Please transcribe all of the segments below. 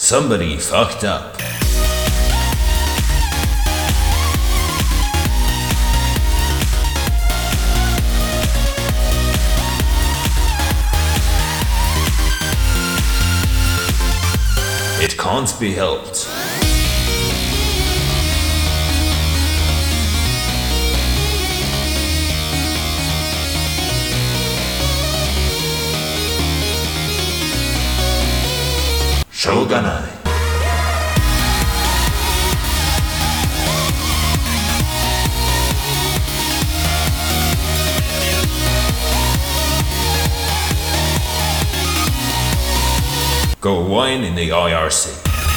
Somebody fucked up. It can't be helped. Shogunai. Go wine in the IRC.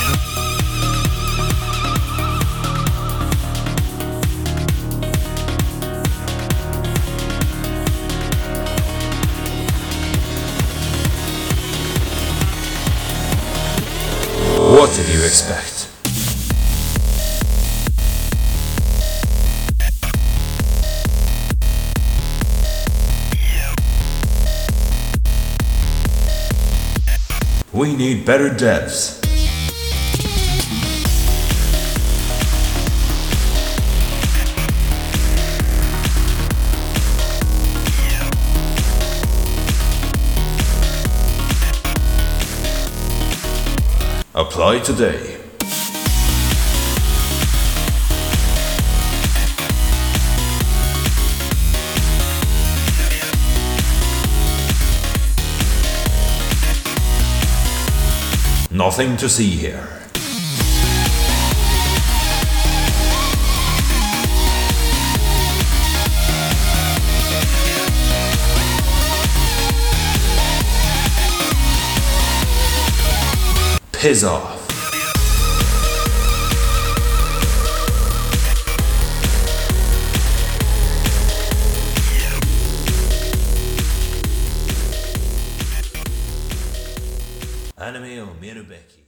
What did you expect? We need better devs. Apply today. Nothing to see here. Piss off. Anime o Mirubeki.